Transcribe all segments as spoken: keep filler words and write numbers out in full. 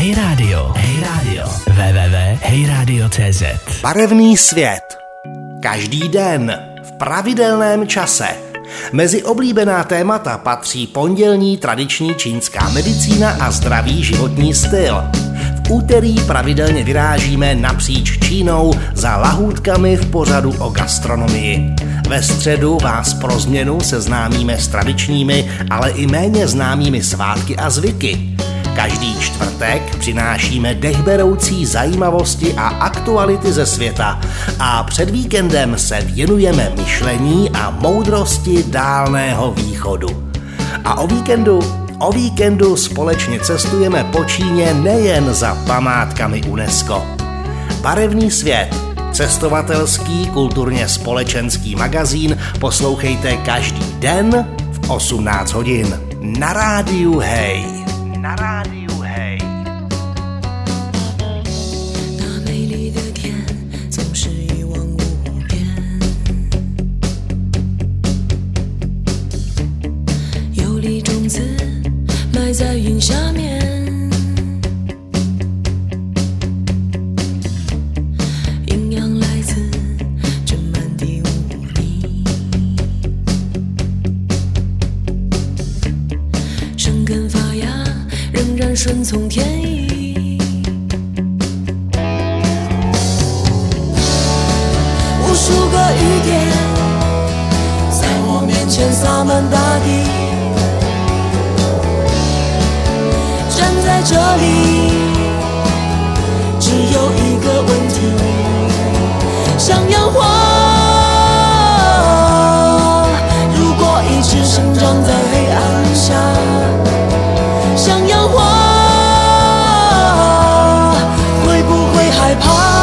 Hej Radio, Hej Radio, w w w tečka hej radio tečka cé zet. Barevný svět. Každý den v pravidelném čase. Mezi oblíbená témata patří pondělní tradiční čínská medicína a zdravý životní styl. V úterý pravidelně vyrážíme napříč Čínou za lahůdkami v pořadu o gastronomii. Ve středu vás pro změnu seznámíme s tradičními, ale i méně známými svátky a zvyky. Každý čtvrtek přinášíme dechberoucí zajímavosti a aktuality ze světa a před víkendem se věnujeme myšlení a moudrosti Dálného východu. A o víkendu, o víkendu společně cestujeme po Číně nejen za památkami UNESCO. Barevný svět, cestovatelský, kulturně společenský magazín poslouchejte každý den v osmnáct hodin na rádiu Hej. Na rádiu Hej. 那美丽的天总是一望无边，有粒种子埋在云下面，营养来自这满地无泥，生根发芽仍然顺从天意，无数个雨点在我面前洒满大地，站在这里只有一个问题，像杨花如果一直生长在黑暗下，像杨花会不会害怕？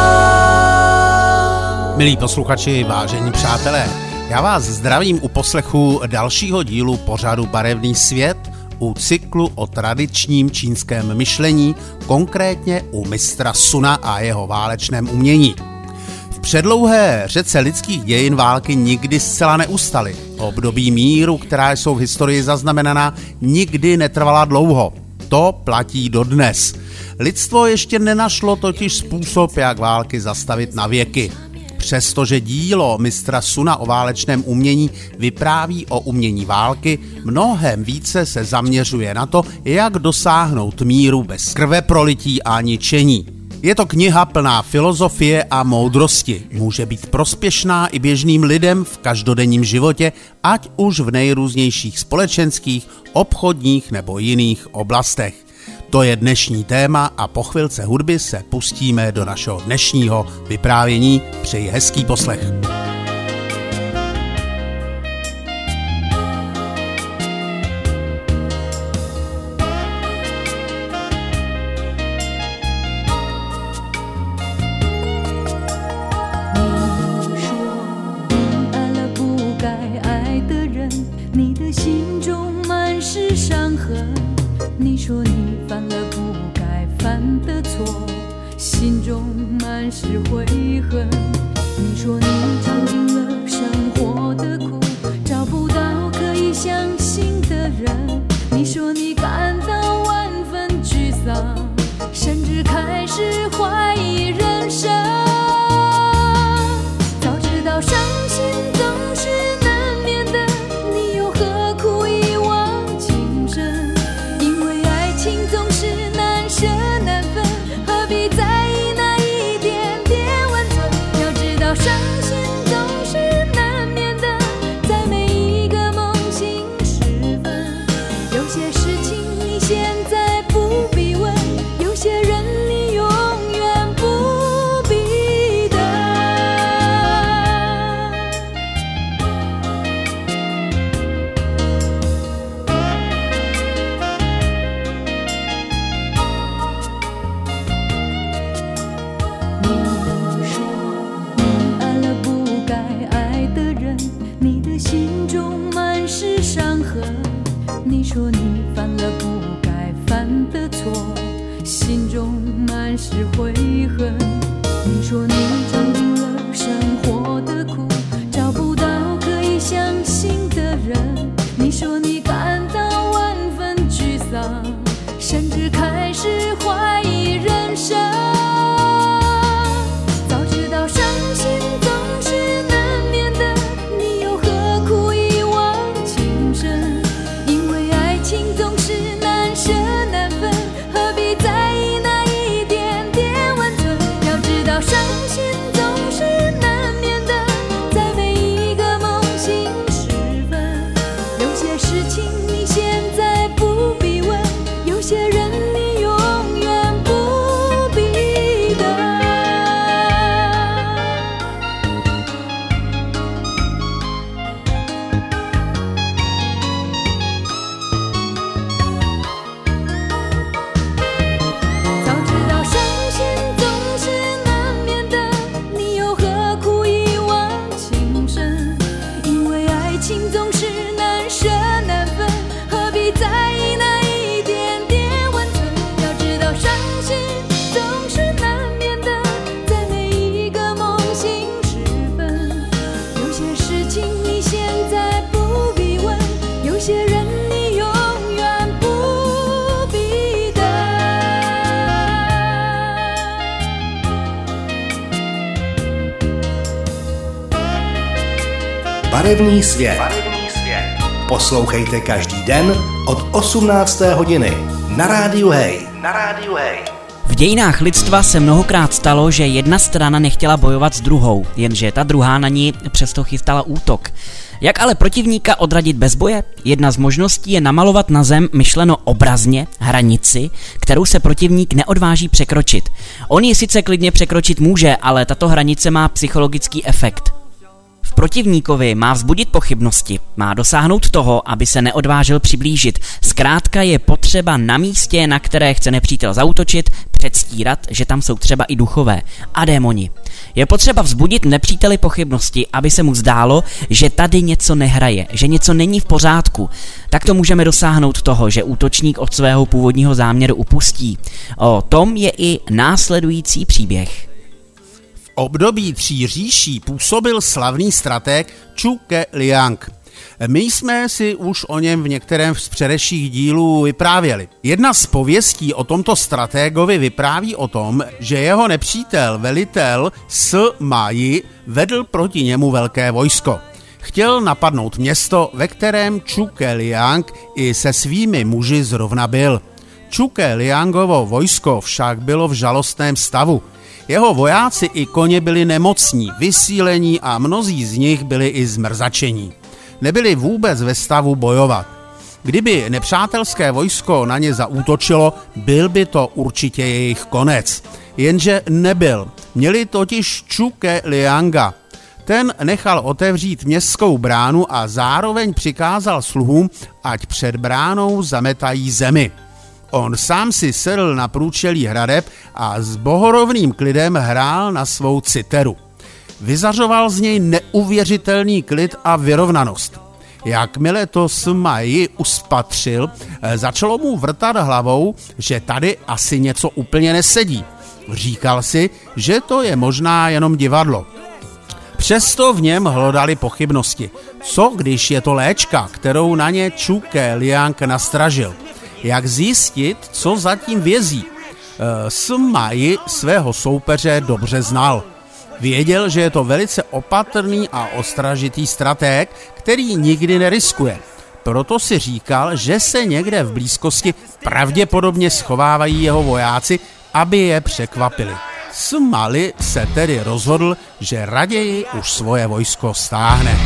Milí posluchači, vážení přátelé, já vás zdravím u poslechu dalšího dílu pořadu Barevný svět u cyklu o tradičním čínském myšlení, konkrétně u mistra Suna a jeho válečném umění. V předlouhé řece lidských dějin války nikdy zcela neustaly. Období míru, která jsou v historii zaznamenaná, nikdy netrvala dlouho. To platí dodnes. Lidstvo ještě nenašlo totiž způsob, jak války zastavit na věky. Přestože dílo mistra Suna o válečném umění vypráví o umění války, mnohem více se zaměřuje na to, jak dosáhnout míru bez krveprolití a ničení. Je to kniha plná filozofie a moudrosti. Může být prospěšná i běžným lidem v každodenním životě, ať už v nejrůznějších společenských, obchodních nebo jiných oblastech. To je dnešní téma a po chvilce hudby se pustíme do našeho dnešního vyprávění. Přeji hezký poslech. 甚至开始怀 Barevný svět. Barevný svět. Poslouchejte každý den od osmnácté hodiny na rádiu Hej. Na rádiu Hej. V dějinách lidstva se mnohokrát stalo, že jedna strana nechtěla bojovat s druhou, jenže ta druhá na ní přesto chystala útok. Jak ale protivníka odradit bez boje? Jedna z možností je namalovat na zem, myšleno obrazně, hranici, kterou se protivník neodváží překročit. On ji sice klidně překročit může, ale tato hranice má psychologický efekt. V protivníkovi má vzbudit pochybnosti, má dosáhnout toho, aby se neodvážil přiblížit. Zkrátka je potřeba na místě, na které chce nepřítel zaútočit, předstírat, že tam jsou třeba i duchové a démoni. Je potřeba vzbudit nepříteli pochybnosti, aby se mu zdálo, že tady něco nehraje, že něco není v pořádku. Tak to můžeme dosáhnout toho, že útočník od svého původního záměru upustí. O tom je i následující příběh. V období tří říší působil slavný stratég Zhuge Liang. My jsme si už o něm v některém z předešlých dílů vyprávěli. Jedna z pověstí o tomto stratégovi vypráví o tom, že jeho nepřítel, velitel Sima Yi, vedl proti němu velké vojsko. Chtěl napadnout město, ve kterém Zhuge Liang i se svými muži zrovna byl. Zhuge Liangovo vojsko však bylo v žalostném stavu. Jeho vojáci i koně byli nemocní, vysílení a mnozí z nich byli i zmrzačení. Nebyli vůbec ve stavu bojovat. Kdyby nepřátelské vojsko na ně zaútočilo, byl by to určitě jejich konec. Jenže nebyl. Měli totiž Zhuge Lianga. Ten nechal otevřít městskou bránu a zároveň přikázal sluhům, ať před bránou zametají zemi. On sám si sedl na průčelí hradeb a s bohorovným klidem hrál na svou citeru. Vyzařoval z něj neuvěřitelný klid a vyrovnanost. Jakmile to Sima Yi uspatřil, začalo mu vrtat hlavou, že tady asi něco úplně nesedí. Říkal si, že to je možná jenom divadlo. Přesto v něm hlodali pochybnosti. Co když je to léčka, kterou na ně Zhuge Liang nastražil? Jak zjistit, co zatím vězí? Sima Yi svého soupeře dobře znal. Věděl, že je to velice opatrný a ostražitý stratég, který nikdy neriskuje. Proto si říkal, že se někde v blízkosti pravděpodobně schovávají jeho vojáci, aby je překvapili. Sima Yi se tedy rozhodl, že raději už svoje vojsko stáhne.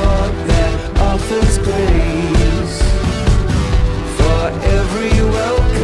For every welcome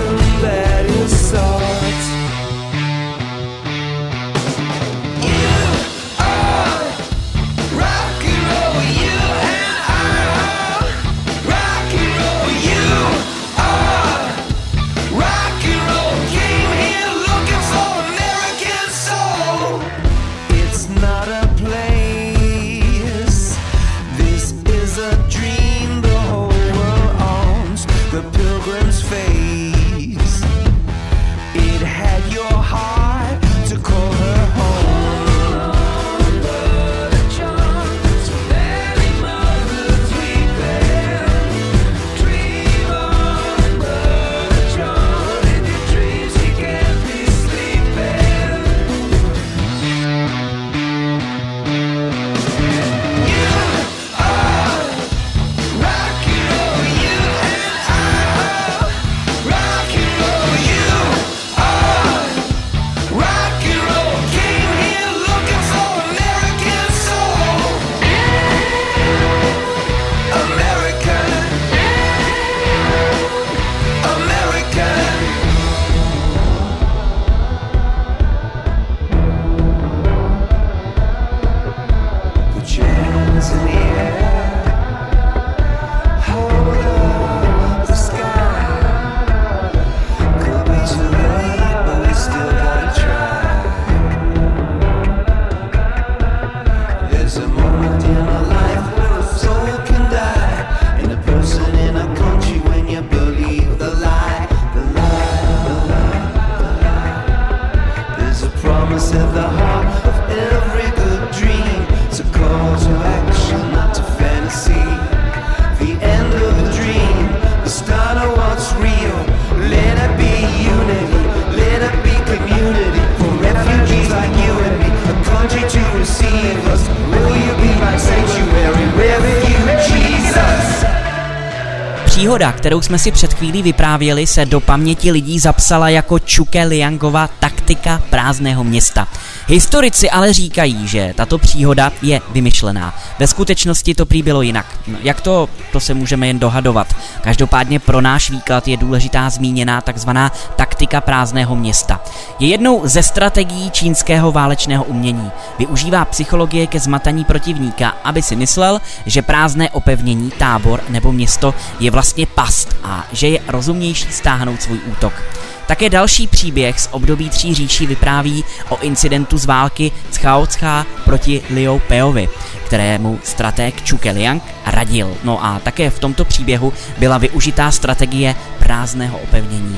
Příhoda, kterou jsme si před chvílí vyprávěli, se do paměti lidí zapsala jako Čuke Liangova taktika prázdného města. Historici ale říkají, že tato příhoda je vymyšlená. Ve skutečnosti to prý bylo jinak. No, jak to, to se můžeme jen dohadovat. Každopádně pro náš výklad je důležitá zmíněná takzvaná taktika prázdného města. Je jednou ze strategií čínského válečného umění. Využívá psychologie ke zmatení protivníka, aby si myslel, že prázdné opevnění, tábor nebo město je vlastně past a že je rozumnější stáhnout svůj útok. Také další příběh z období Tří říší vypráví o incidentu z války Cao Ca proti Liu Peovi, kterému stratég Čuke Liang radil. No a také v tomto příběhu byla využitá strategie prázdného opevnění.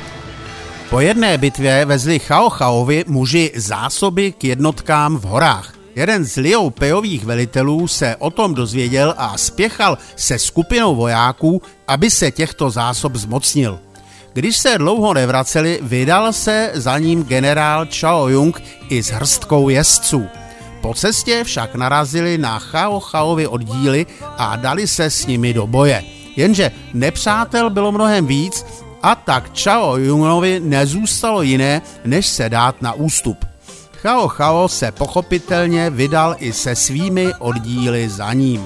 Po jedné bitvě vezli Cao Caovi muži zásoby k jednotkám v horách. Jeden z Liu Peových velitelů se o tom dozvěděl a spěchal se skupinou vojáků, aby se těchto zásob zmocnil. Když se dlouho nevraceli, vydal se za ním generál Chao Jung i s hrstkou jezdců. Po cestě však narazili na Cao Caovi oddíly a dali se s nimi do boje. Jenže nepřátel bylo mnohem víc a tak Chao Jungovi nezůstalo jiné, než se dát na ústup. Cao Cao se pochopitelně vydal i se svými oddíly za ním.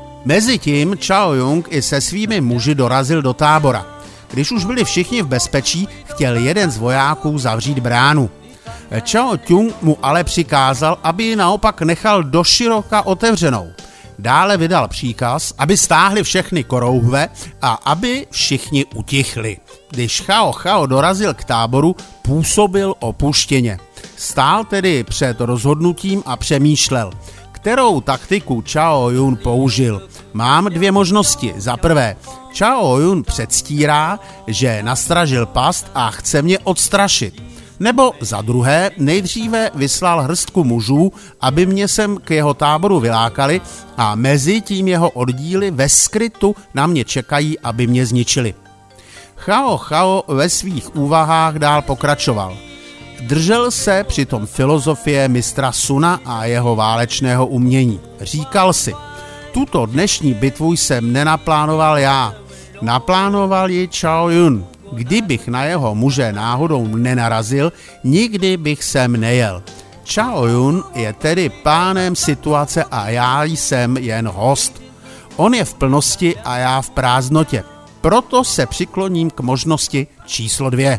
Mezitím Chao Jung i se svými muži dorazil do tábora. Když už byli všichni v bezpečí, chtěl jeden z vojáků zavřít bránu. Chao Tung mu ale přikázal, aby ji naopak nechal doširoka otevřenou. Dále vydal příkaz, aby stáhli všechny korouhve a aby všichni utichli. Když Cao Cao dorazil k táboru, působil opuštěně. Stál tedy před rozhodnutím a přemýšlel, kterou taktiku Chao Jun použil. Mám dvě možnosti. Za prvé, Chao Jun předstírá, že nastražil past a chce mě odstrašit. Nebo za druhé, nejdříve vyslal hrstku mužů, aby mě sem k jeho táboru vylákali a mezi tím jeho oddíly ve skrytu na mě čekají, aby mě zničili. Cao Cao ve svých úvahách dál pokračoval. Držel se přitom filozofie mistra Suna a jeho válečného umění. Říkal si, tuto dnešní bitvu jsem nenaplánoval já, naplánoval ji Chao Jun. Kdybych na jeho muže náhodou nenarazil, nikdy bych sem nejel. Chao Jun je tedy pánem situace a já jsem jen host. On je v plnosti a já v prázdnotě. Proto se přikloním k možnosti číslo dvě.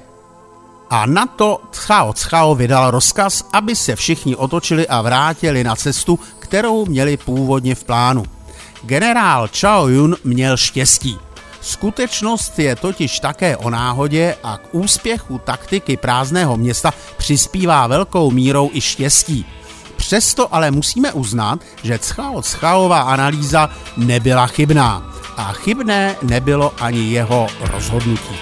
A na to Cao Cao vydal rozkaz, aby se všichni otočili a vrátili na cestu, kterou měli původně v plánu. Generál Chao Jun měl štěstí. Skutečnost je totiž také o náhodě a k úspěchu taktiky prázdného města přispívá velkou mírou i štěstí. Přesto ale musíme uznat, že Cao Caova analýza nebyla chybná a chybné nebylo ani jeho rozhodnutí.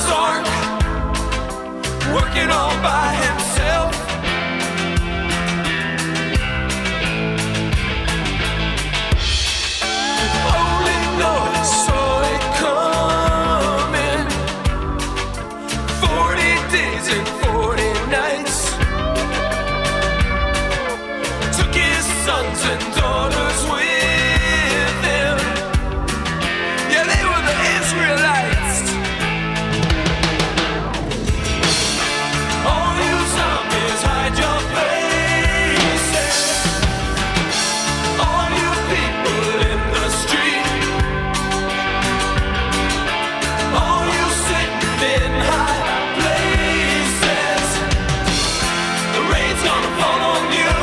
Noah's Ark, working all by himself. Only Noah saw it coming. Forty days and forty nights. Took his sons and daughters with him. Yeah, they were the Israelites. All you zombies, hide your faces. All you people in the street. All you sitting in high places. The rain's gonna fall on you.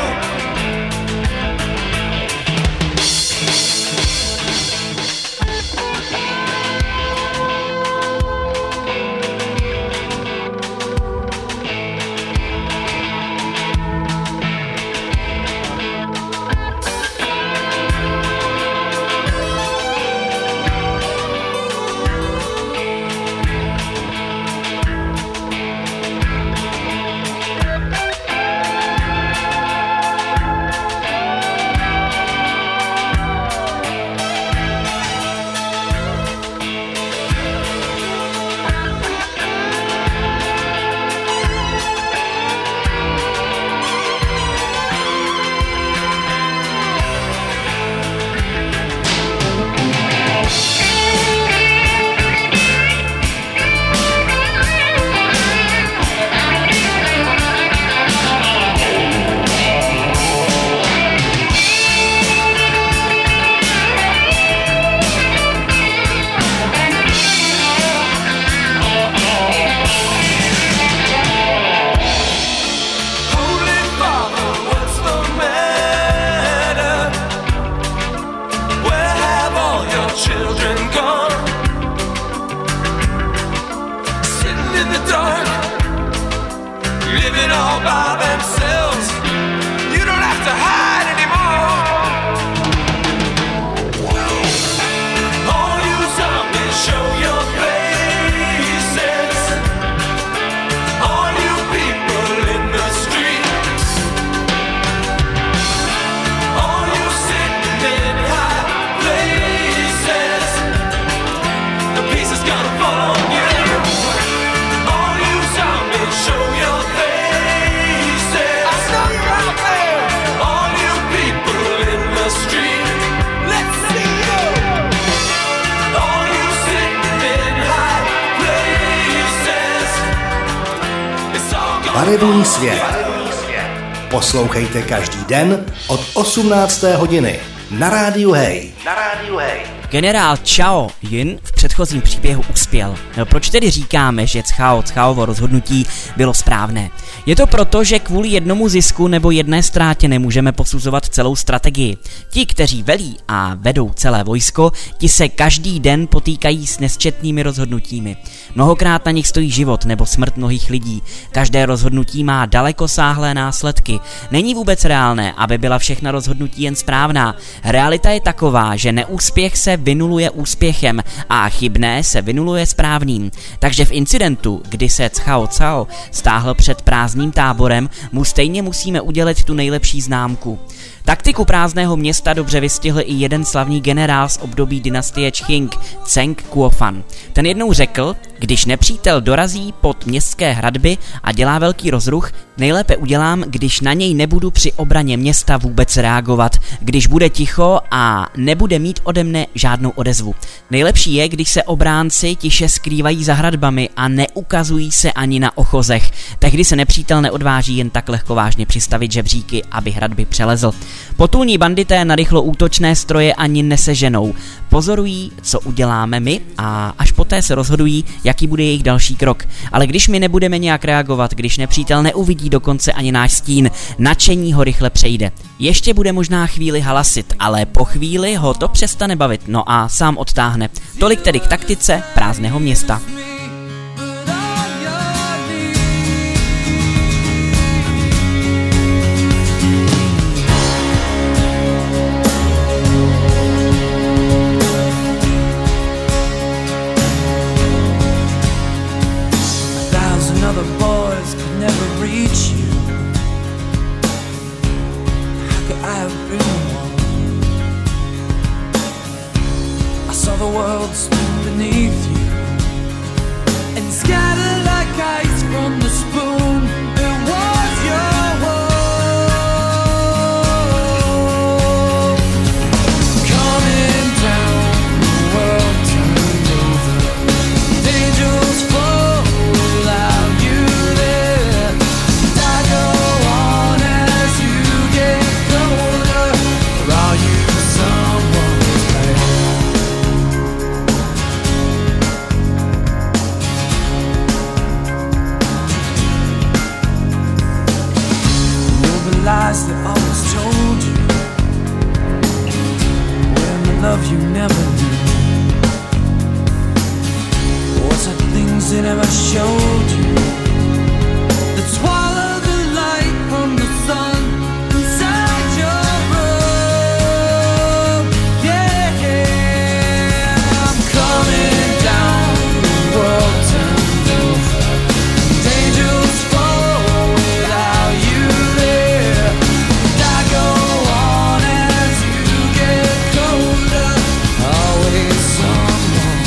Holy Father, what's the matter? Where have all your children gone? Sitting in the dark, living all by themselves. You don't have to hide anymore. All you zombies, show your faces. All you people in the streets. All you sitting in high places. The peace is gonna fall on you. All you zombies, show your faces. I know you're out there. All you people in the street. Let's see you. All you sitting in high places. It's all gonna Barevný svět. Poslouchejte každý den od osmnácté hodiny na rádiu Hej. Na rádiu Hej. Generál Chao Jin v předchozím příběhu uspěl. No, proč tedy říkáme, že Cao Caovo rozhodnutí bylo správné? Je to proto, že kvůli jednomu zisku nebo jedné ztrátě nemůžeme posuzovat celou strategii. Ti, kteří velí a vedou celé vojsko, ti se každý den potýkají s nesčetnými rozhodnutími. Mnohokrát na nich stojí život nebo smrt mnohých lidí. Každé rozhodnutí má dalekosáhlé následky. Není vůbec reálné, aby byla všechna rozhodnutí jen správná. Realita je taková, že neúspěch se vynuluje úspěchem a chybné se vynuluje správným. Takže v incidentu, kdy se Cao Cao stáhl před prázdným táborem, mu stejně musíme udělat tu nejlepší známku. Taktiku prázdného města dobře vystihl i jeden slavný generál z období dynastie Qing, Zheng Kuofan. Ten jednou řekl, když nepřítel dorazí pod městské hradby a dělá velký rozruch, nejlépe udělám, když na něj nebudu při obraně města vůbec reagovat, když bude ticho a nebude mít ode mne žádnou odezvu. Nejlepší je, když se obránci tiše skrývají za hradbami a neukazují se ani na ochozech. Tehdy se nepřítel neodváží jen tak lehkovážně přistavit žebříky, aby hradby přelezl. Potulní bandité na rychlo útočné stroje ani neseženou. Pozorují, co uděláme my a až poté se rozhodují, jaký bude jejich další krok. Ale když my nebudeme nějak reagovat, když nepřítel neuvidí dokonce ani náš stín, nadšení ho rychle přejde. Ještě bude možná chvíli halasit, ale po chvíli ho to přestane bavit, no a sám odtáhne. Tolik tedy k taktice prázdného města. whole world stood beneath you and scattered like ice from the spoon. It was your world. Coming down, the world turned over. Angels fall without you there. And I go on as you get colder. Or are you someone's player? Lies that always told you when the love you never knew. What's the things they never showed you that swallow the light from the sun inside your room? Yeah, I'm coming down, the world turned over, and angels fall without you there. Go on as you get colder. Always someone.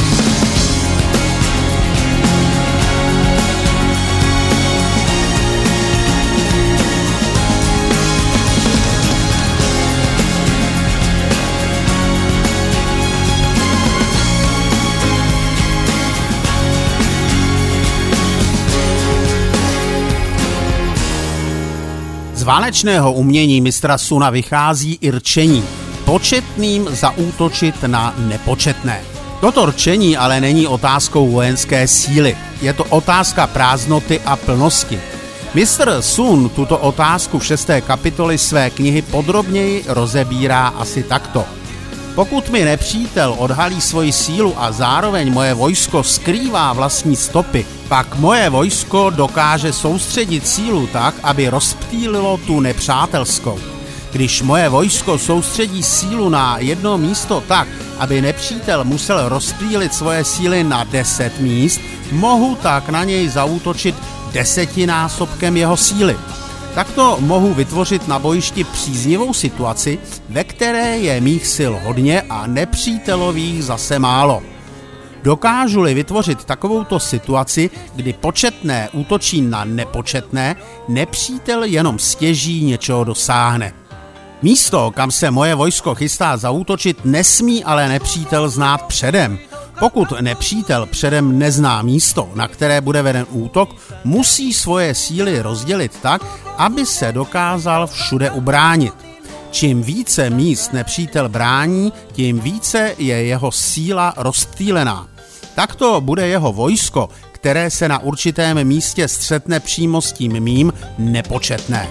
Z válečného umění mistra Suna vychází i rčení, početným zaútočit na nepočetné. Toto rčení ale není otázkou vojenské síly, je to otázka prázdnoty a plnosti. mistr Sun tuto otázku v šesté kapitoli své knihy podrobněji rozebírá asi takto. Pokud mi nepřítel odhalí svoji sílu a zároveň moje vojsko skrývá vlastní stopy, pak moje vojsko dokáže soustředit sílu tak, aby rozptýlilo tu nepřátelskou. Když moje vojsko soustředí sílu na jedno místo tak, aby nepřítel musel rozptýlit svoje síly na deset míst, mohu tak na něj zaútočit desetinásobkem jeho síly. Takto mohu vytvořit na bojišti příznivou situaci, ve které je mých sil hodně a nepřítelových zase málo. Dokážu-li vytvořit takovouto situaci, kdy početné útočí na nepočetné, nepřítel jenom stěží něčeho dosáhne. Místo, kam se moje vojsko chystá zaútočit, nesmí ale nepřítel znát předem. Pokud nepřítel předem nezná místo, na které bude veden útok, musí svoje síly rozdělit tak, aby se dokázal všude ubránit. Čím více míst nepřítel brání, tím více je jeho síla rozptýlená. Takto bude jeho vojsko, které se na určitém místě střetne přímo s tím mým, nepočetné.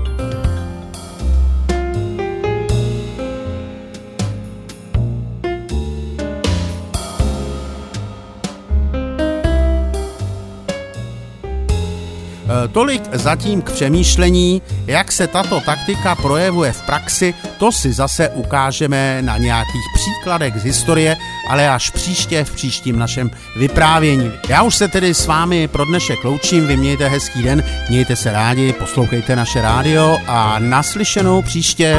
Tolik zatím k přemýšlení, jak se tato taktika projevuje v praxi, to si zase ukážeme na nějakých příkladech z historie, ale až příště v příštím našem vyprávění. Já už se tedy s vámi pro dnešek loučím, vy mějte hezký den, mějte se rádi, poslouchejte naše rádio a naslyšenou příště.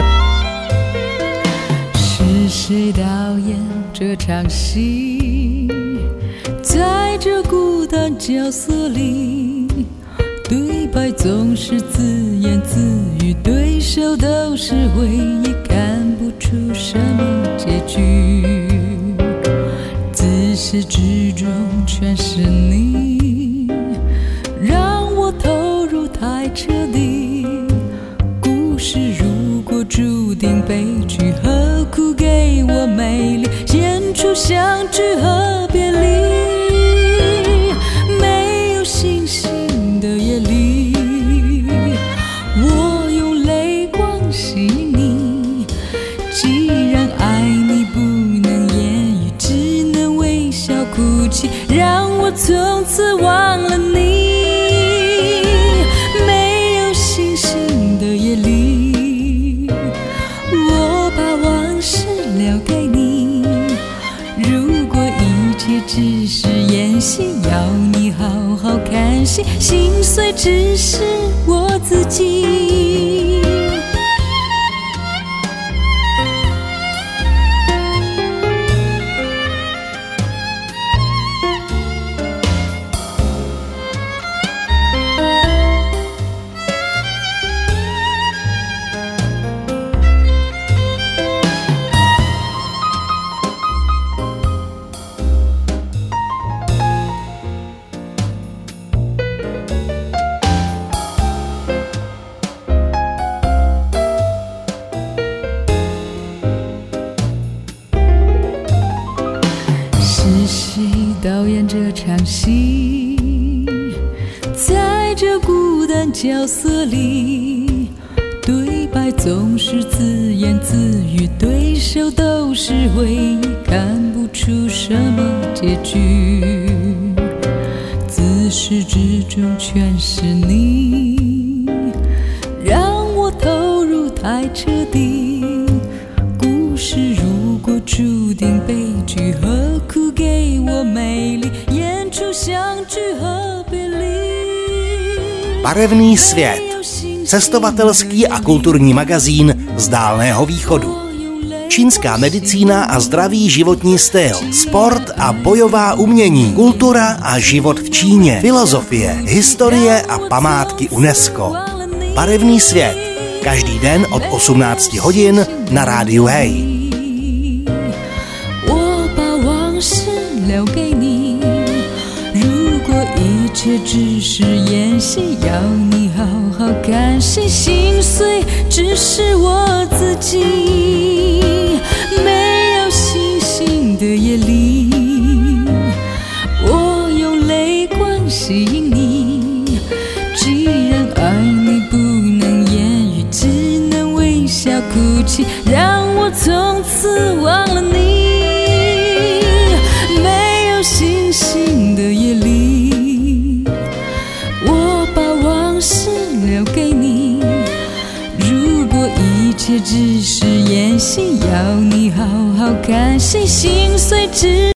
是谁导演这场戏？在这孤单角色里，对白总是自言自语，对手都是回忆，看不出什么结局。自始至终全是你，让我投入太彻底。故事如果注定悲剧，何苦给我美丽，演出相聚和别离？没有星星的夜里，我用泪光洗你。既然爱你不能言语，只能微笑哭泣，让我从此忘了你。没有星星的夜里，我把往事留给你。如果一切只是演戏，要你好好看戏，心碎只是我自己。 角色里，对白总是自言自语，对手都是回忆，看不出什么结局。自始至终全是你，让我投入太彻底。故事如果注定悲剧，何苦给我美丽，演出相聚和别离。 Barevný svět. Cestovatelský a kulturní magazín z Dálného východu. Čínská medicína a zdravý životní styl, sport a bojová umění, kultura a život v Číně, filozofie, historie a památky UNESCO. Barevný svět. Každý den od osmnácti hodin na rádiu Hej. 我把往事留给你，如果一切只是演戏，要你好好看谁心碎，只是我自己。没有星星的夜里，我用泪光吸引你。既然爱你不能言语，只能微笑哭泣，让我从此忘了你。没有星星的夜里，我把往事留给你。如果一切只是演戏，要你好好看谁心碎，只